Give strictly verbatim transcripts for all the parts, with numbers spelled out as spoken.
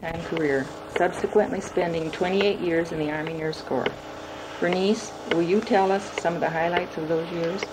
time career, subsequently spending twenty-eight years in the Army Nurse Corps. Bernice, will you tell us some of the highlights of those years?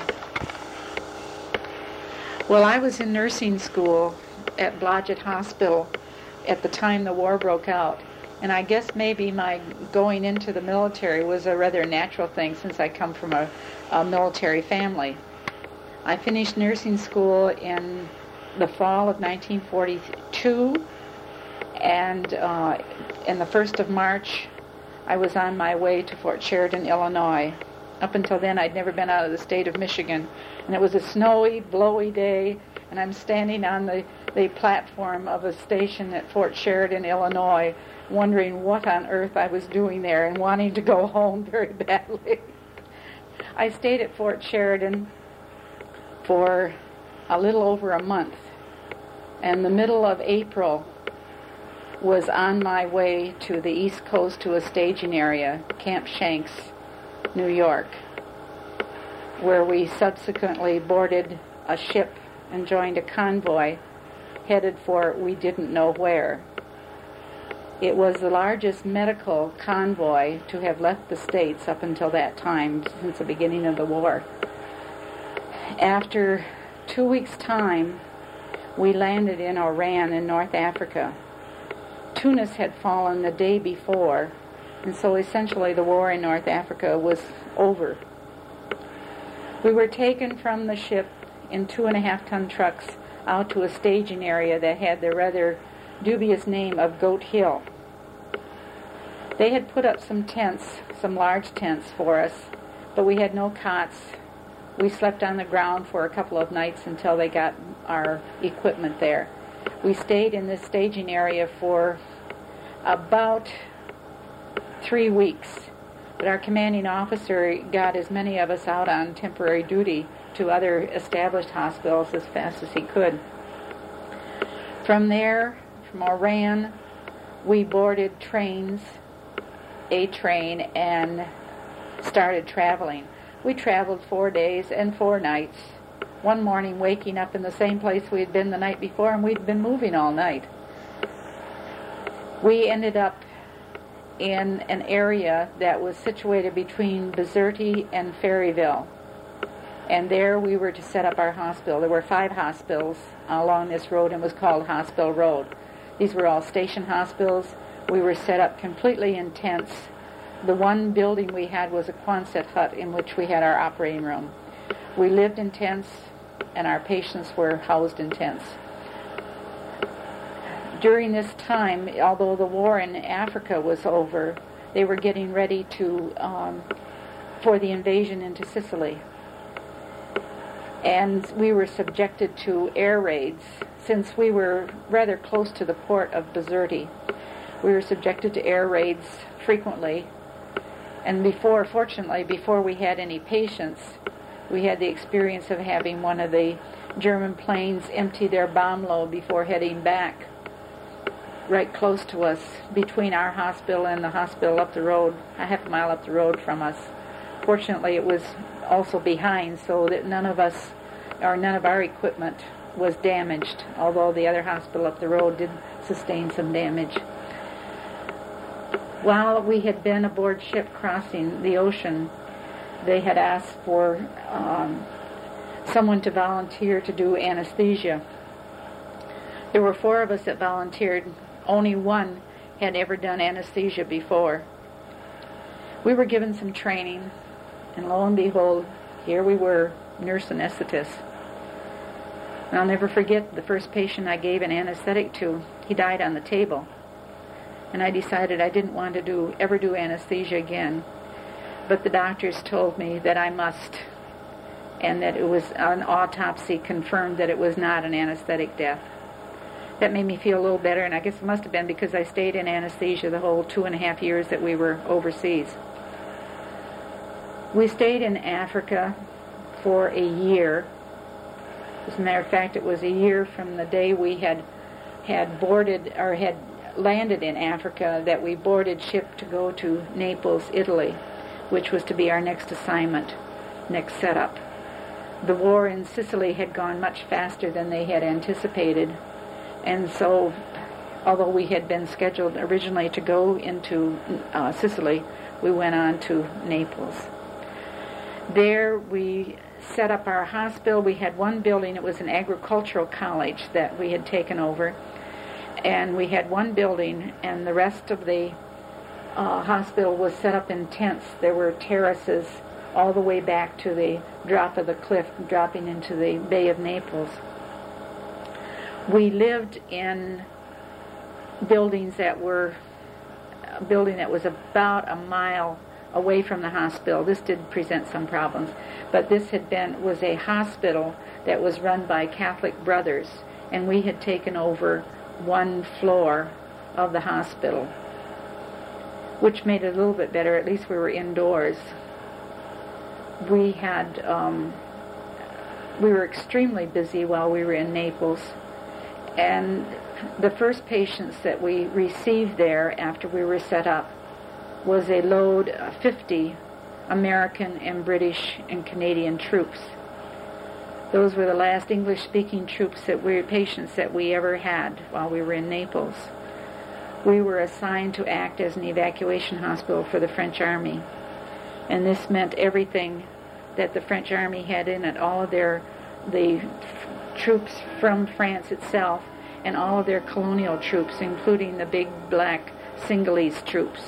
Well, I was in nursing school at Blodgett Hospital at the time the war broke out, and I guess maybe my going into the military was a rather natural thing since I come from a, a military family. I finished nursing school in the fall of nineteen forty-two, and uh, in the first of March, I was on my way to Fort Sheridan, Illinois. Up until then, I'd never been out of the state of Michigan, and it was a snowy, blowy day, and I'm standing on the, the platform of a station at Fort Sheridan, Illinois, wondering what on earth I was doing there and wanting to go home very badly. I stayed at Fort Sheridan for a little over a month, and the middle of April was on my way to the East Coast to a staging area, Camp Shanks, New York, where we subsequently boarded a ship and joined a convoy headed for we didn't know where. It was the largest medical convoy to have left the States up until that time, since the beginning of the war. After two weeks' time, we landed in Oran in North Africa. Tunis had fallen the day before, and so essentially the war in North Africa was over. We were taken from the ship in two and a half ton trucks out to a staging area that had the rather dubious name of Goat Hill. They had put up some tents, some large tents for us, but we had no cots. We slept on the ground for a couple of nights until they got our equipment there. We stayed in this staging area for about three weeks, but our commanding officer got as many of us out on temporary duty to other established hospitals as fast as he could. From there, from Oran, we boarded trains, a train, and started traveling. We traveled four days and four nights, one morning waking up in the same place we had been the night before, and we'd been moving all night. We ended up in an area that was situated between Bizerti and Ferryville, and there we were to set up our hospital. There were five hospitals along this road, and it was called Hospital Road. These were all station hospitals. We were set up completely in tents. The one building we had was a Quonset hut in which we had our operating room. We lived in tents, and our patients were housed in tents. During this time, although the war in Africa was over, they were getting ready to um, for the invasion into Sicily. And we were subjected to air raids. Since we were rather close to the port of Bizerti, we were subjected to air raids frequently. And before, fortunately, before we had any patients, we had the experience of having one of the German planes empty their bomb load before heading back, right close to us, between our hospital and the hospital up the road, a half a mile up the road from us. Fortunately, it was also behind, so that none of us, or none of our equipment was damaged, although the other hospital up the road did sustain some damage. While we had been aboard ship crossing the ocean, they had asked for um, someone to volunteer to do anesthesia. There were four of us that volunteered. Only one had ever done anesthesia before. We were given some training, and lo and behold, here we were, nurse anesthetists. And I'll never forget the first patient I gave an anesthetic to. He died on the table. And I decided I didn't want to do ever do anesthesia again. But the doctors told me that I must, and that it was an autopsy confirmed that it was not an anesthetic death. That made me feel a little better, and I guess it must have been because I stayed in anesthesia the whole two and a half years that we were overseas. We stayed in Africa for a year. As a matter of fact, it was a year from the day we had had boarded or had landed in Africa that we boarded ship to go to Naples, Italy, which was to be our next assignment, next setup. The war in Sicily had gone much faster than they had anticipated, and so although we had been scheduled originally to go into uh, Sicily, we went on to Naples. There we set up our hospital. We had one building. It was an agricultural college that we had taken over. And we had one building, and the rest of the uh, hospital was set up in tents. There were terraces all the way back to the drop of the cliff, dropping into the Bay of Naples. We lived in buildings that were, a building that was about a mile away from the hospital. This did present some problems, but this had been, was a hospital that was run by Catholic Brothers, and we had taken over one floor of the hospital, which made it a little bit better. At least we were indoors. We had, um, we were extremely busy while we were in Naples, and the first patients that we received there after we were set up was a load of fifty American and British and Canadian troops. Those were the last English-speaking troops that we, patients that we ever had while we were in Naples. We were assigned to act as an evacuation hospital for the French Army, and this meant everything that the French Army had in it, all of their, the f- troops from France itself, and all of their colonial troops, including the big black Singhalese troops.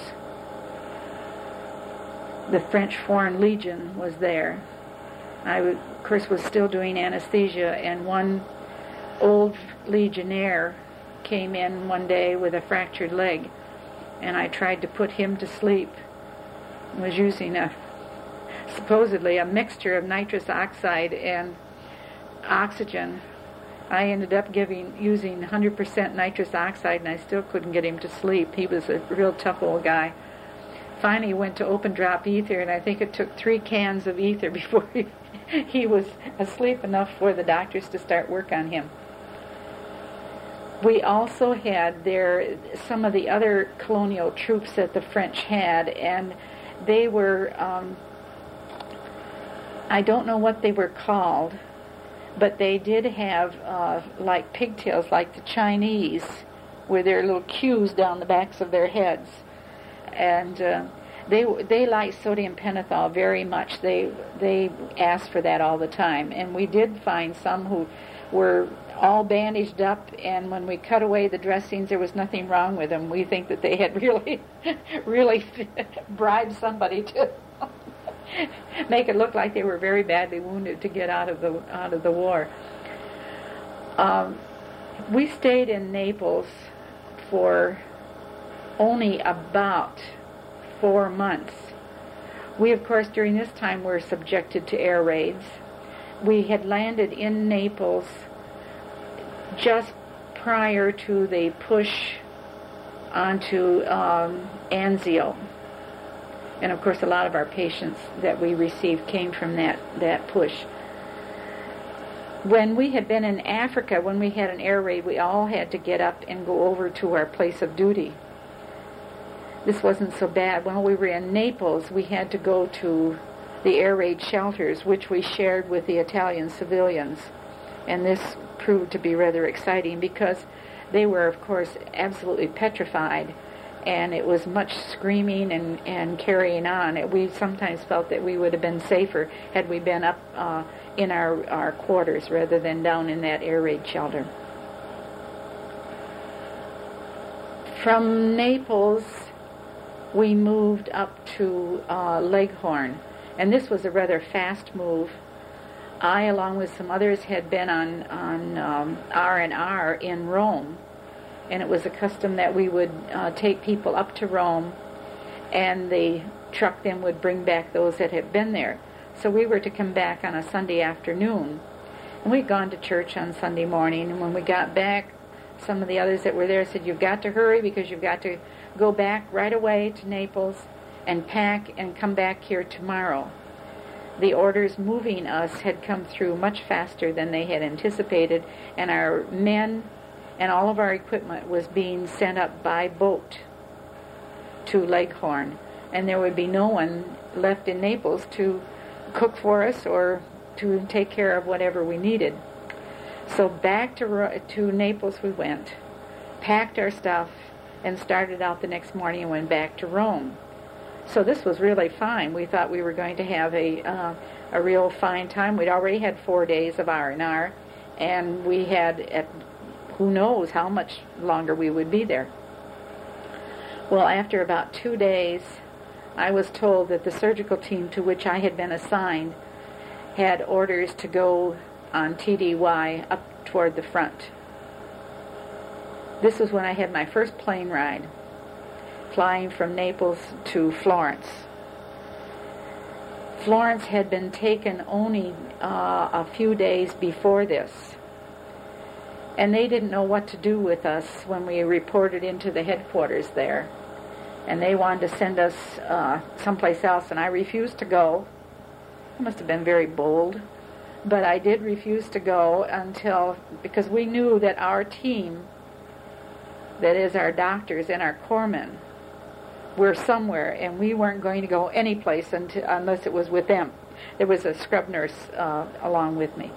The French Foreign Legion was there. I, of course, was still doing anesthesia, and one old legionnaire came in one day with a fractured leg, and I tried to put him to sleep. I was using a supposedly a mixture of nitrous oxide and oxygen. I ended up giving using one hundred percent nitrous oxide, and I still couldn't get him to sleep. He was a real tough old guy. Finally went to open drop ether, and I think it took three cans of ether before he, he was asleep enough for the doctors to start work on him. We also had there some of the other colonial troops that the French had, and they were, um, I don't know what they were called, but they did have uh, like pigtails, like the Chinese, with their little queues down the backs of their heads. And uh, they they liked sodium pentothal very much. They they asked for that all the time. And we did find some who were all bandaged up, and when we cut away the dressings, there was nothing wrong with them. We think that they had really, really bribed somebody to make it look like they were very badly wounded to get out of the out of the war. Um, we stayed in Naples for only about four months. We, of course, during this time were subjected to air raids. We had landed in Naples just prior to the push onto um, Anzio. And, of course, a lot of our patients that we received came from that, that push. When we had been in Africa, when we had an air raid, we all had to get up and go over to our place of duty. This wasn't so bad. When we were in Naples, we had to go to the air raid shelters, which we shared with the Italian civilians. And this proved to be rather exciting because they were, of course, absolutely petrified. And it was much screaming and, and carrying on. We sometimes felt that we would have been safer had we been up uh, in our, our quarters rather than down in that air raid shelter. From Naples, we moved up to uh, Leghorn, and this was a rather fast move. I, along with some others, had been on, on um, R and R in Rome, and it was a custom that we would uh, take people up to Rome, and the truck then would bring back those that had been there. So we were to come back on a Sunday afternoon, and we'd gone to church on Sunday morning, and when we got back, some of the others that were there said, "You've got to hurry because you've got to go back right away to Naples and pack and come back here tomorrow." The orders moving us had come through much faster than they had anticipated, and our men and all of our equipment was being sent up by boat to Leghorn, and there would be no one left in Naples to cook for us or to take care of whatever we needed. So back to to Naples we went, packed our stuff, and started out the next morning and went back to Rome. So this was really fine. We thought we were going to have a uh, a real fine time. We'd already had four days of R and R, and we had, at who knows how much longer we would be there. Well, after about two days, I was told that the surgical team to which I had been assigned had orders to go on T D Y up toward the front. This was when I had my first plane ride, flying from Naples to Florence. Florence had been taken only uh, a few days before this, and they didn't know what to do with us when we reported into the headquarters there, and they wanted to send us uh, someplace else, and I refused to go. I must have been very bold, but I did refuse to go until, because we knew that our team, that is our doctors and our corpsmen, were somewhere, and we weren't going to go any place until, unless it was with them. There was a scrub nurse uh, along with me.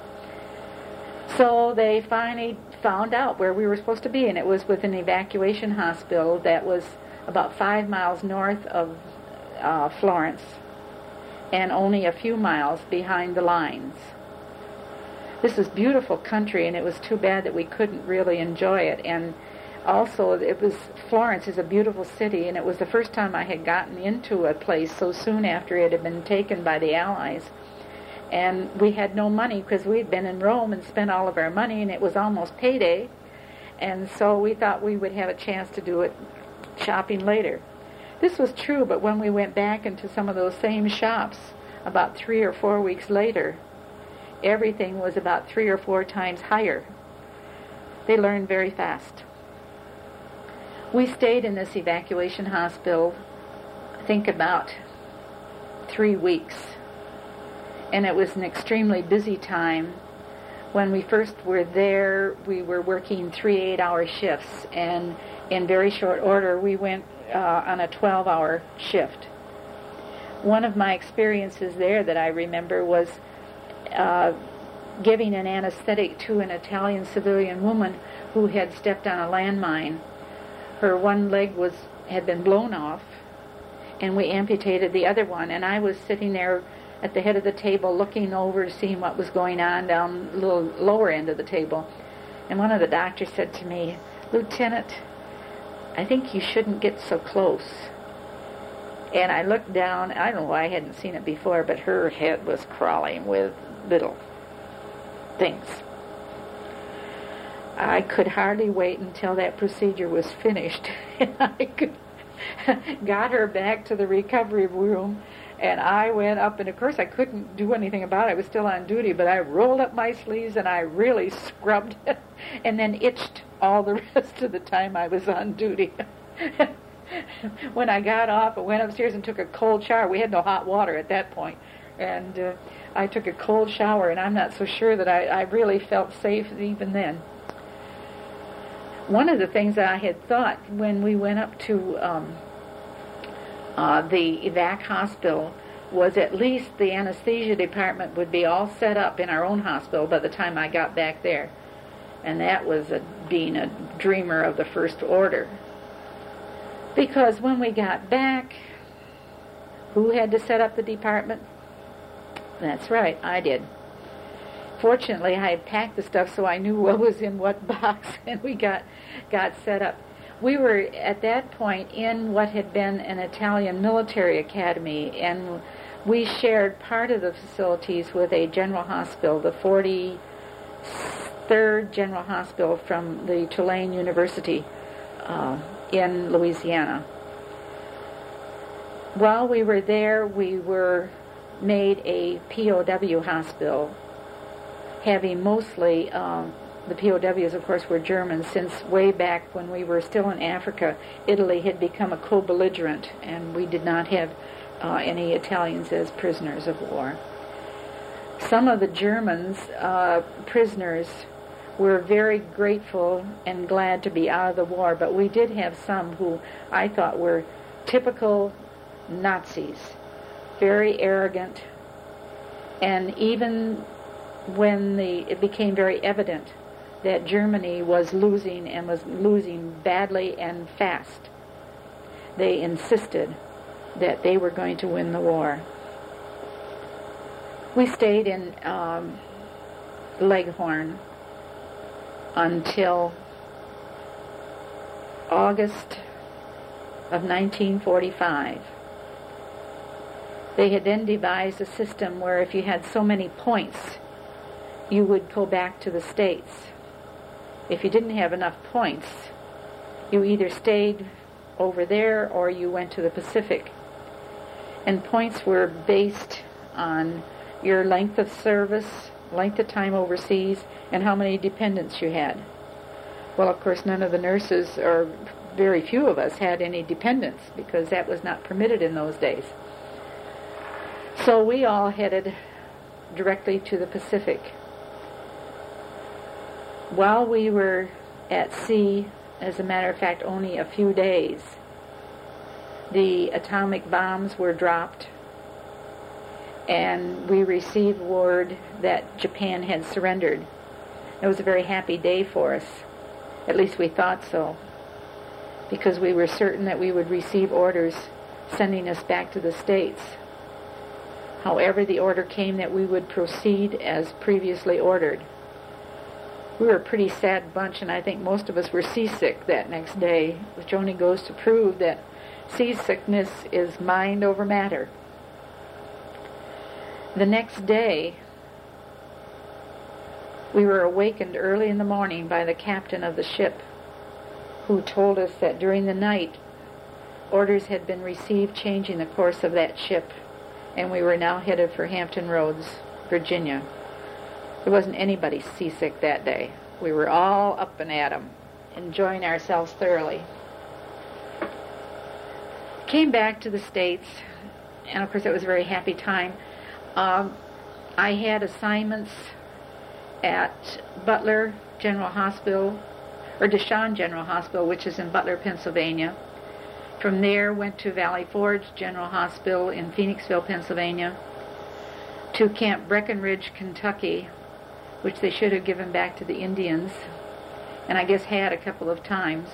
So they finally found out where we were supposed to be, and it was with an evacuation hospital that was about five miles north of uh, Florence and only a few miles behind the lines. This was beautiful country, and it was too bad that we couldn't really enjoy it. And also, it was, Florence is a beautiful city, and it was the first time I had gotten into a place so soon after it had been taken by the Allies. And we had no money because we'd been in Rome and spent all of our money, and it was almost payday. And so we thought we would have a chance to do it shopping later. This was true, but when we went back into some of those same shops about three or four weeks later, everything was about three or four times higher. They learned very fast. We stayed in this evacuation hospital, I think about three weeks. And it was an extremely busy time. When we first were there, we were working three eight-hour shifts. And in very short order, we went uh, on a twelve-hour shift. One of my experiences there that I remember was uh, giving an anesthetic to an Italian civilian woman who had stepped on a landmine. Her one leg was had been blown off, and we amputated the other one. And I was sitting there at the head of the table looking over, seeing what was going on down the little lower end of the table. And one of the doctors said to me, "Lieutenant, I think you shouldn't get so close." And I looked down. I don't know why I hadn't seen it before, but her head was crawling with little things. I could hardly wait until that procedure was finished, and I could, got her back to the recovery room, and I went up, and of course I couldn't do anything about it. I was still on duty, but I rolled up my sleeves, and I really scrubbed it, and then itched all the rest of the time I was on duty. When I got off, I went upstairs and took a cold shower. We had no hot water at that point, and uh, I took a cold shower, and I'm not so sure that I, I really felt safe even then. One of the things that I had thought when we went up to um, uh, the evac hospital was at least the anesthesia department would be all set up in our own hospital by the time I got back there. And that was a, being a dreamer of the first order. Because when we got back, who had to set up the department? That's right, I did. Fortunately, I had packed the stuff so I knew what was in what box, and we got got set up. We were, at that point, in what had been an Italian military academy, and we shared part of the facilities with a general hospital, the forty-third General Hospital from the Tulane University uh, in Louisiana. While we were there, we were made a P O W hospital, having mostly, um, the P O Ws, of course, were Germans, since way back when we were still in Africa, Italy had become a co-belligerent, and we did not have uh, any Italians as prisoners of war. Some of the Germans, uh, prisoners, were very grateful and glad to be out of the war, but we did have some who I thought were typical Nazis, very arrogant, and even when the it became very evident that Germany was losing and was losing badly and fast. They insisted that they were going to win the war. We stayed in um, Leghorn until August of nineteen forty-five. They had then devised a system where if you had so many points, you would go back to the States. If you didn't have enough points, you either stayed over there or you went to the Pacific. And points were based on your length of service, length of time overseas, and how many dependents you had. Well, of course, none of the nurses, or very few of us, had any dependents because that was not permitted in those days. So we all headed directly to the Pacific. While we were at sea, as a matter of fact, only a few days, the atomic bombs were dropped, and we received word that Japan had surrendered. It was a very happy day for us. At least we thought so, because we were certain that we would receive orders sending us back to the States. However, the order came that we would proceed as previously ordered. We were a pretty sad bunch, and I think most of us were seasick that next day, which only goes to prove that seasickness is mind over matter. The next day, we were awakened early in the morning by the captain of the ship, who told us that during the night, orders had been received changing the course of that ship, and we were now headed for Hampton Roads, Virginia. There wasn't anybody seasick that day. We were all up and at 'em, enjoying ourselves thoroughly. Came back to the States, and of course it was a very happy time. Um, I had assignments at Butler General Hospital, or Deshaun General Hospital, which is in Butler, Pennsylvania. From there, went to Valley Forge General Hospital in Phoenixville, Pennsylvania, to Camp Breckenridge, Kentucky, which they should have given back to the Indians, and I guess had a couple of times.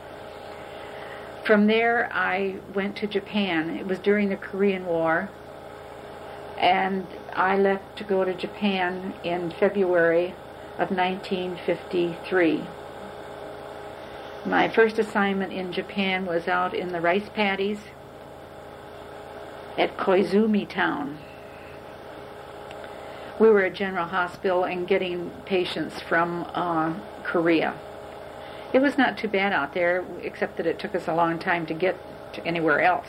From there, I went to Japan. It was during the Korean War, and I left to go to Japan in February of nineteen fifty-three. My first assignment in Japan was out in the rice paddies at Koizumi Town. We were at General Hospital and getting patients from uh, Korea. It was not too bad out there, except that it took us a long time to get to anywhere else.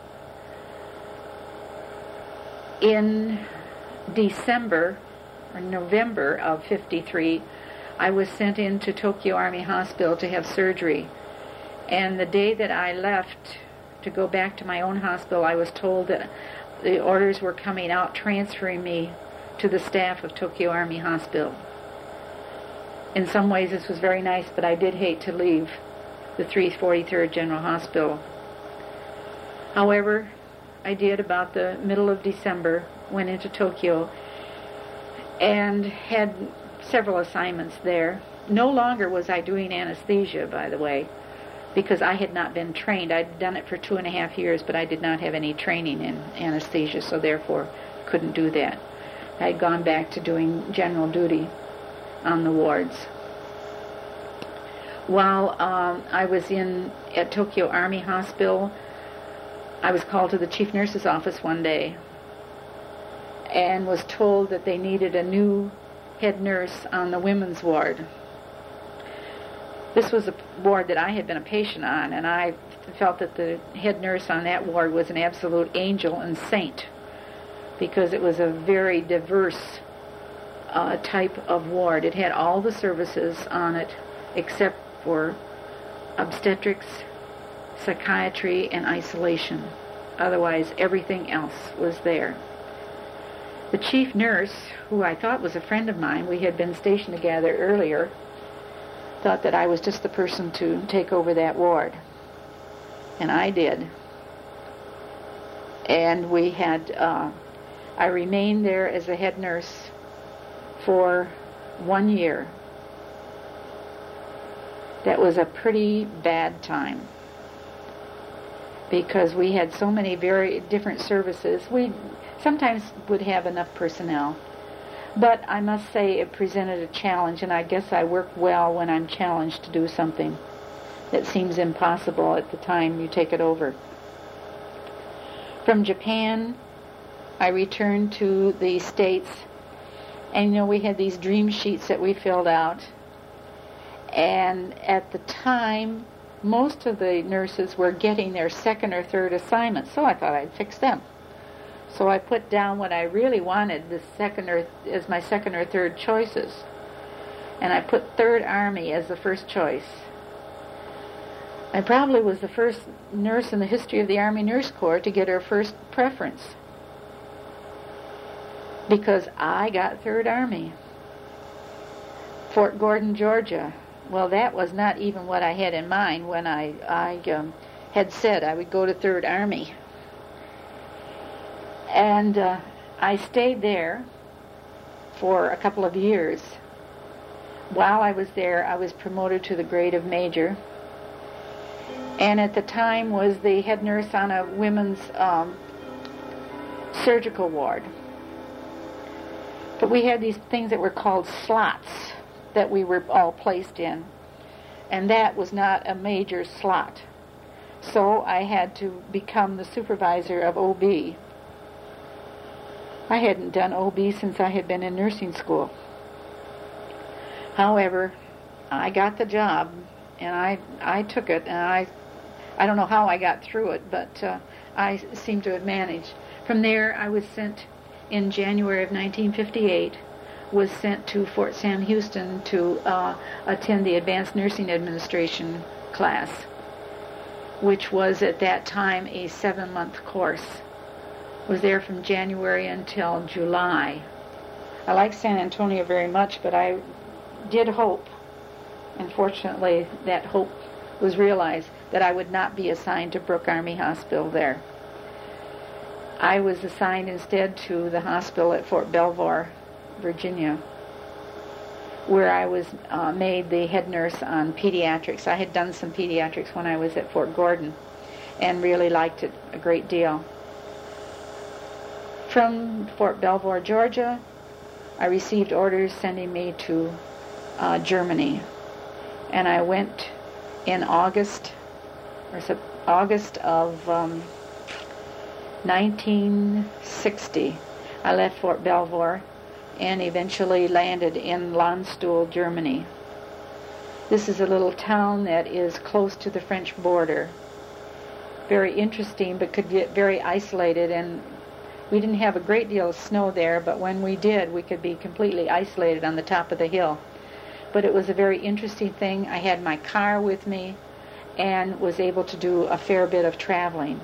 In December or November of fifty-three, I was sent into Tokyo Army Hospital to have surgery. And the day that I left to go back to my own hospital, I was told that the orders were coming out transferring me to the staff of Tokyo Army Hospital. In some ways this was very nice, but I did hate to leave the three forty-third General Hospital. However, I did about the middle of December, went into Tokyo, and had several assignments there. No longer was I doing anesthesia, by the way, because I had not been trained. I'd done it for two and a half years, but I did not have any training in anesthesia, so therefore couldn't do that. I'd gone back to doing general duty on the wards. While um, I was in at Tokyo Army Hospital, I was called to the chief nurse's office one day and was told that they needed a new head nurse on the women's ward. This was a ward that I had been a patient on, and I felt that the head nurse on that ward was an absolute angel and saint, because it was a very diverse uh, type of ward. It had all the services on it except for obstetrics, psychiatry, and isolation. Otherwise, everything else was there. The chief nurse, who I thought was a friend of mine, we had been stationed together earlier, thought that I was just the person to take over that ward. And I did. And we had, uh, I remained there as a head nurse for one year. that was a pretty bad time, because we had so many very different services. We sometimes would have enough personnel, but I must say it presented a challenge, and I guess I work well when I'm challenged to do something that seems impossible at the time you take it over. From Japan, I returned to the States, and you know, we had these dream sheets that we filled out, and at the time, most of the nurses were getting their second or third assignment, so I thought I'd fix them. So I put down what I really wanted the second or as my second or third choices, and I put Third Army as the first choice. I probably was the first nurse in the history of the Army Nurse Corps to get her first preference, because I got Third Army. Fort Gordon, Georgia. Well, that was not even what I had in mind when I, I um, had said I would go to Third Army. And uh, I stayed there for a couple of years. While I was there, I was promoted to the grade of major, and at the time was the head nurse on a women's um, surgical ward. But we had these things that were called slots that we were all placed in, and that was not a major slot. So I had to become the supervisor of O B. I hadn't done O B since I had been in nursing school. However, I got the job, and I I took it, and I I don't know how I got through it, but uh, I seemed to have managed. From there, I was sent in January of nineteen fifty-eight, was sent to Fort Sam Houston to uh, attend the Advanced Nursing Administration class, which was at that time a seven-month course. Was there from January until July. I like San Antonio very much, but I did hope, unfortunately, that hope was realized, that I would not be assigned to Brooke Army Hospital there. I was assigned instead to the hospital at Fort Belvoir, Virginia, where I was uh, made the head nurse on pediatrics. I had done some pediatrics when I was at Fort Gordon and really liked it a great deal. From Fort Belvoir, Georgia, I received orders sending me to uh, Germany, and I went in August, or sep- August of um, nineteen sixty. I left Fort Belvoir and eventually landed in Landstuhl, Germany. This is a little town that is close to the French border. Very interesting, but could get very isolated, and we didn't have a great deal of snow there, but when we did, we could be completely isolated on the top of the hill. But it was a very interesting thing. I had my car with me and was able to do a fair bit of traveling.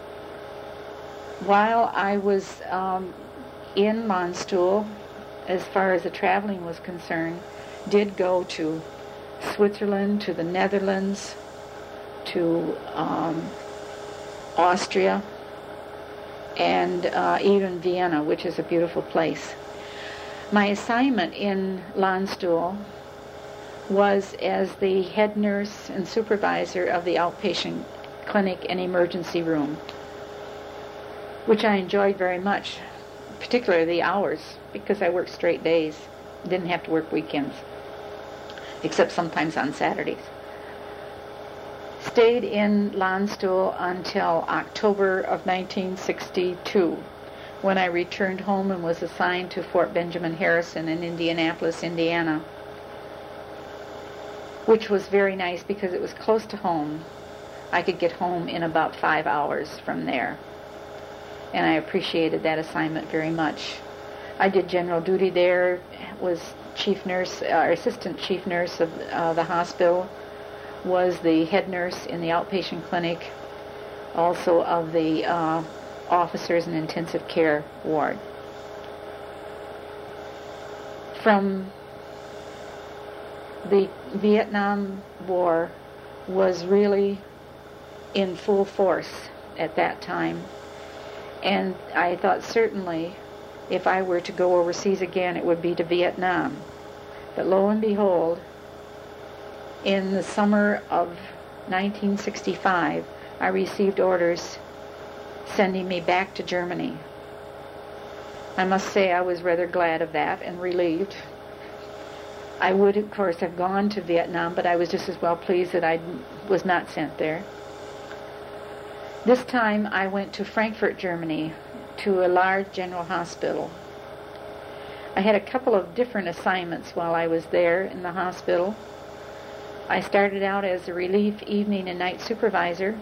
While I was um, in Landstuhl, as far as the traveling was concerned, did go to Switzerland, to the Netherlands, to um, Austria, and uh, even Vienna, which is a beautiful place. My assignment in Landstuhl was as the head nurse and supervisor of the outpatient clinic and emergency room, which I enjoyed very much, particularly the hours, because I worked straight days, didn't have to work weekends, except sometimes on Saturdays. Stayed in Landstuhl until October of nineteen sixty-two, when I returned home and was assigned to Fort Benjamin Harrison in Indianapolis, Indiana, which was very nice because it was close to home. I could get home in about five hours from there, and I appreciated that assignment very much. I did general duty there, was chief nurse, uh, assistant chief nurse of uh, the hospital, was the head nurse in the outpatient clinic, also of the uh, officers and intensive care ward. From the Vietnam War was really in full force at that time, and I thought certainly if I were to go overseas again it would be to Vietnam. But lo and behold, In the summer of nineteen sixty-five, I received orders sending me back to Germany. I must say I was rather glad of that and relieved. I would, of course, have gone to Vietnam, but I was just as well pleased that I was not sent there. This time I went to Frankfurt, Germany, to a large general hospital. I had a couple of different assignments while I was there in the hospital. I started out as a relief evening and night supervisor,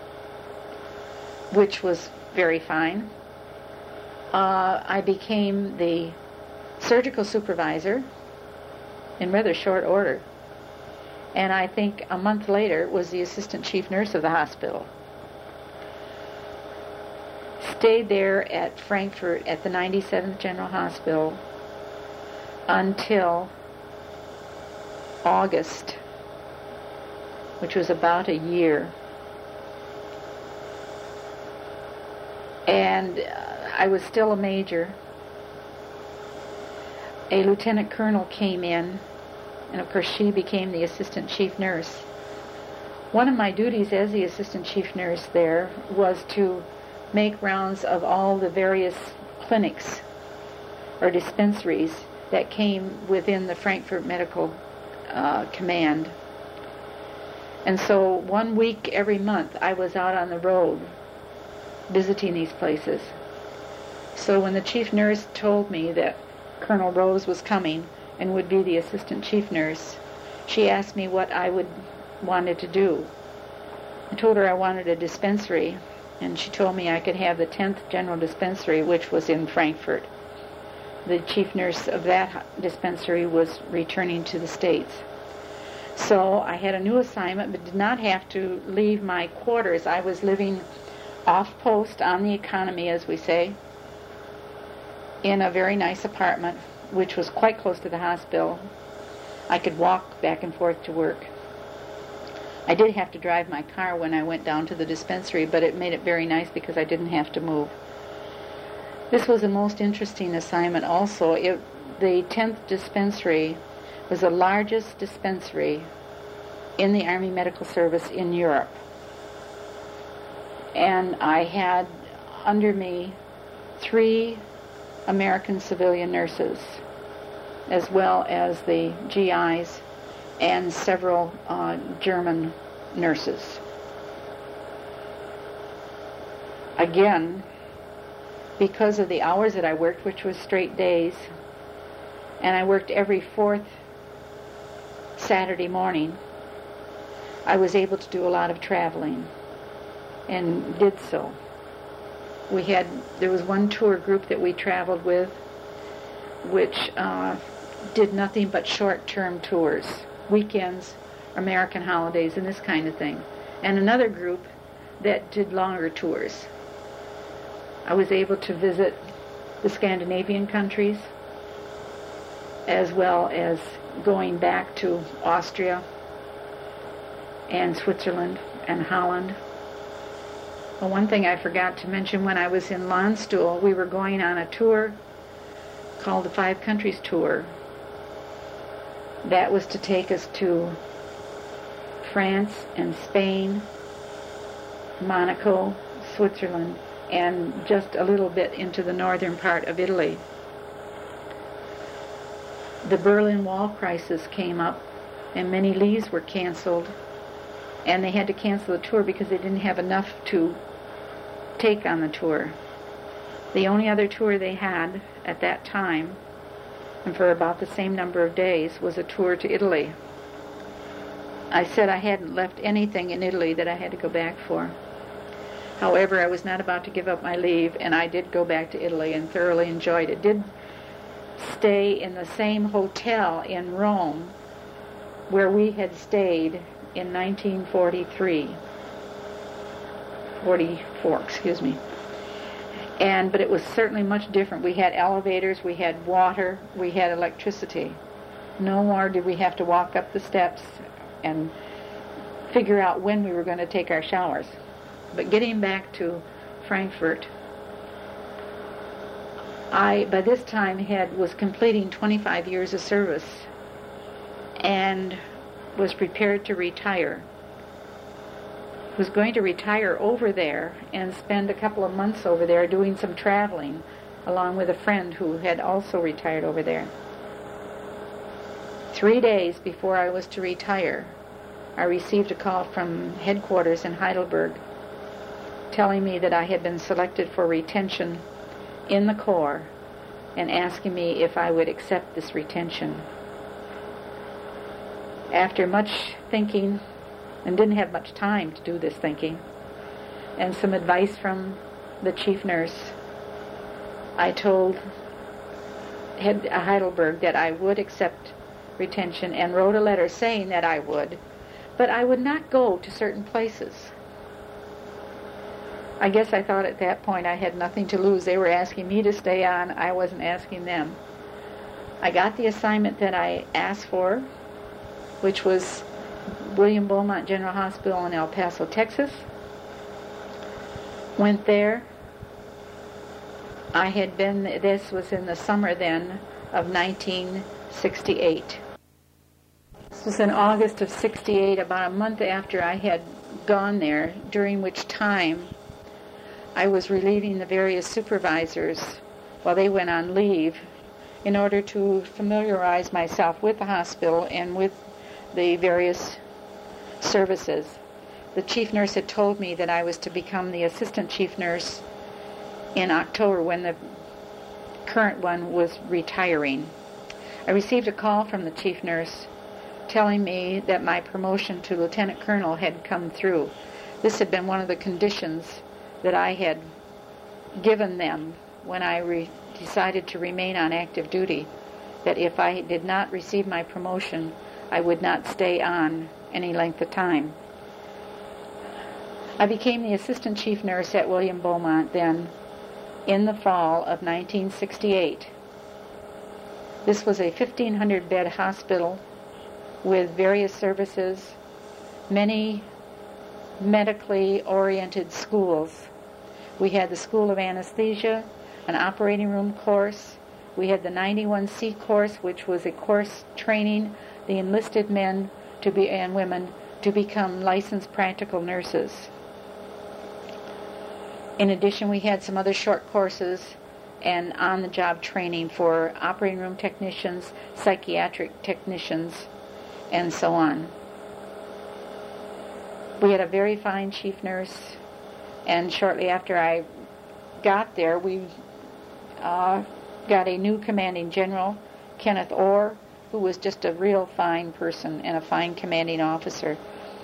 which was very fine. Uh, I became the surgical supervisor in rather short order, and I think a month later was the assistant chief nurse of the hospital. Stayed there at Frankfurt at the ninety-seventh General Hospital until August, which was about a year. And uh, I was still a major. A lieutenant colonel came in, and of course she became the assistant chief nurse. One of my duties as the assistant chief nurse there was to make rounds of all the various clinics or dispensaries that came within the Frankfurt Medical uh, Command. And so one week every month I was out on the road visiting these places. So when the chief nurse told me that Colonel Rose was coming and would be the assistant chief nurse, she asked me what I would wanted to do. I told her I wanted a dispensary, and she told me I could have the tenth General Dispensary, which was in Frankfurt. The chief nurse of that dispensary was returning to the States. So I had a new assignment, but did not have to leave my quarters. I was living off post on the economy, as we say, in a very nice apartment, which was quite close to the hospital. I could walk back and forth to work. I did have to drive my car when I went down to the dispensary, but it made it very nice because I didn't have to move. This was a most interesting assignment also. It, the tenth dispensary was the largest dispensary in the Army Medical Service in Europe. And I had under me three American civilian nurses, as well as the G Is and several uh, German nurses. Again, because of the hours that I worked, which was straight days, and I worked every fourth Saturday morning, I was able to do a lot of traveling, and did so. We had, there was one tour group that we traveled with, which uh, did nothing but short-term tours, weekends, American holidays, and this kind of thing. And another group that did longer tours. I was able to visit the Scandinavian countries, as well as going back to Austria and Switzerland and Holland. Well, one thing I forgot to mention, when I was in Landstuhl, we were going on a tour called the Five Countries Tour. That was to take us to France and Spain, Monaco, Switzerland, and just a little bit into the northern part of Italy. The Berlin Wall crisis came up, and many leaves were canceled, and they had to cancel the tour because they didn't have enough to take on the tour. The only other tour they had at that time, and for about the same number of days, was a tour to Italy. I said I hadn't left anything in Italy that I had to go back for. However, I was not about to give up my leave, and I did go back to Italy and thoroughly enjoyed it. Did stay in the same hotel in Rome where we had stayed in nineteen forty-three, forty-four, excuse me. And but it was certainly much different. We had elevators, we had water, we had electricity. No more did we have to walk up the steps and figure out when we were going to take our showers. But getting back to Frankfurt, I by this time had was completing twenty-five years of service, and was prepared to retire, was going to retire over there and spend a couple of months over there doing some traveling, along with a friend who had also retired over there. Three days before I was to retire, I received a call from headquarters in Heidelberg telling me that I had been selected for retention in the Corps and asking me if I would accept this retention. After much thinking, and didn't have much time to do this thinking, and some advice from the chief nurse, I told Head Heidelberg that I would accept retention and wrote a letter saying that I would, but I would not go to certain places. I guess I thought at that point I had nothing to lose. They were asking me to stay on. I wasn't asking them. I got the assignment that I asked for, which was William Beaumont General Hospital in El Paso, Texas. Went there. I had been, this was in the summer then of nineteen sixty-eight. This was in August of sixty-eight, about a month after I had gone there, during which time I was relieving the various supervisors while they went on leave in order to familiarize myself with the hospital and with the various services. The chief nurse had told me that I was to become the assistant chief nurse in October when the current one was retiring. I received a call from the chief nurse telling me that my promotion to lieutenant colonel had come through. This had been one of the conditions that I had given them when I re- decided to remain on active duty, that if I did not receive my promotion, I would not stay on any length of time. I became the assistant chief nurse at William Beaumont then in the fall of nineteen sixty-eight. This was a fifteen hundred bed hospital with various services, many medically oriented schools. We had the School of Anesthesia, an operating room course. We had the ninety-one C course, which was a course training the enlisted men to be and women to become licensed practical nurses. In addition, we had some other short courses and on-the-job training for operating room technicians, psychiatric technicians, and so on. We had a very fine chief nurse, and shortly after I got there, we uh, got a new commanding general, Kenneth Orr, who was just a real fine person and a fine commanding officer.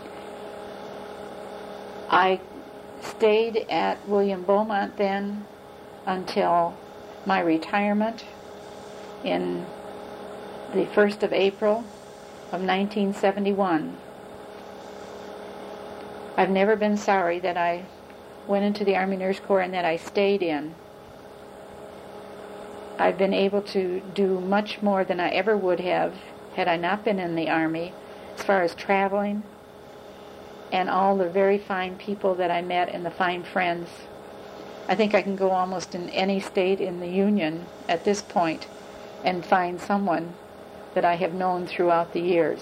I stayed at William Beaumont then until my retirement in the first of April of nineteen seventy-one. I've never been sorry that I went into the Army Nurse Corps and that I stayed in. I've been able to do much more than I ever would have had I not been in the Army, as far as traveling and all the very fine people that I met and the fine friends. I think I can go almost in any state in the Union at this point and find someone that I have known throughout the years.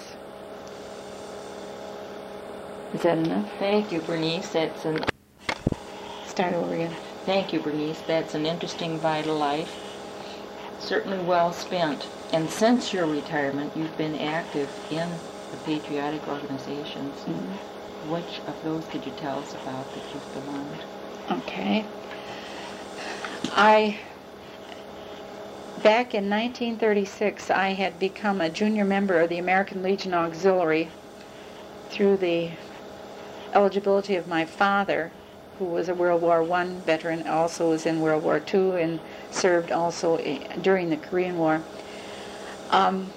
Is that enough? Thank you, Bernice. That's an Start over again. Thank you, Bernice. That's an interesting, vital life. Certainly well spent. And since your retirement, you've been active in the patriotic organizations. Mm-hmm. Which of those could you tell us about that you've belonged? Okay. I, back in nineteen thirty-six, I had become a junior member of the American Legion Auxiliary through the eligibility of my father, who was a World War One veteran, also was in World War Two and served also during the Korean War. Um,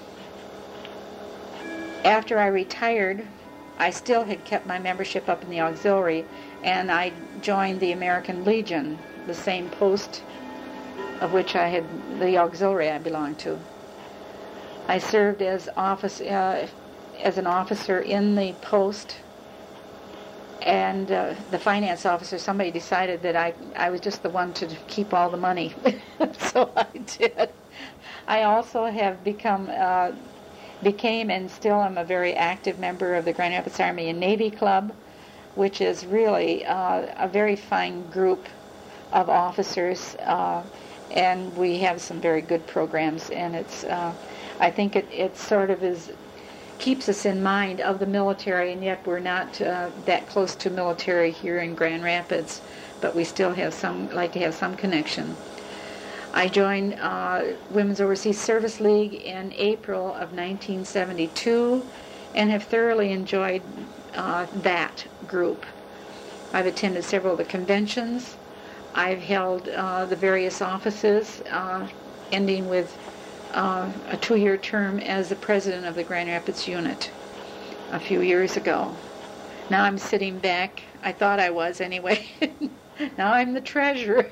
after I retired, I still had kept my membership up in the auxiliary, and I joined the American Legion, the same post of which I had, the auxiliary I belonged to. I served as office uh, as an officer in the post, and uh, the finance officer, somebody decided that I, I was just the one to keep all the money, so I did. I also have become uh, became and still am a very active member of the Grand Rapids Army and Navy Club, which is really uh, a very fine group of officers, uh, and we have some very good programs, and it's uh, I think it, it sort of is keeps us in mind of the military, and yet we're not uh, that close to military here in Grand Rapids, but we still have some like to have some connection. I joined uh, Women's Overseas Service League in April of nineteen seventy-two and have thoroughly enjoyed uh, that group. I've attended several of the conventions. I've held uh, the various offices, uh, ending with uh, a two-year term as the president of the Grand Rapids unit a few years ago. Now I'm sitting back. I thought I was anyway. Now I'm the treasurer.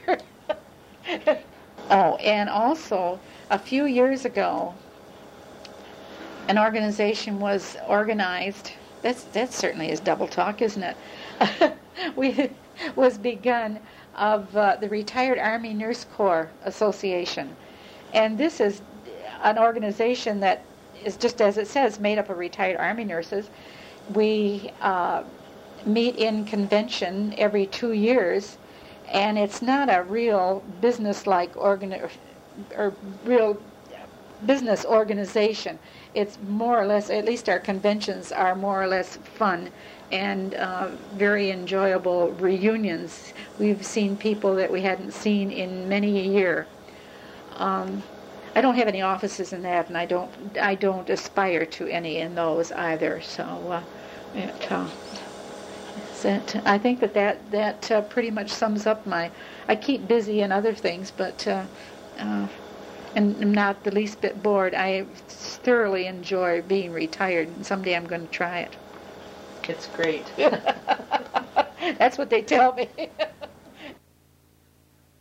Oh, and also, a few years ago, an organization was organized. That's that certainly is double talk, isn't it? we was begun of uh, the Retired Army Nurse Corps Association, and this is an organization that is, just as it says, made up of retired Army nurses. We uh, meet in convention every two years. And it's not a real business-like organ or real business organization. It's more or less, at least our conventions are more or less fun and uh, very enjoyable reunions. We've seen people that we hadn't seen in many a year. Um, I don't have any offices in that, and I don't I don't aspire to any in those either. So uh, it. Uh, That, I think that that, that uh, pretty much sums up my... I keep busy in other things, but uh, uh, and I'm not the least bit bored. I thoroughly enjoy being retired, and someday I'm going to try it. It's great. That's what they tell me.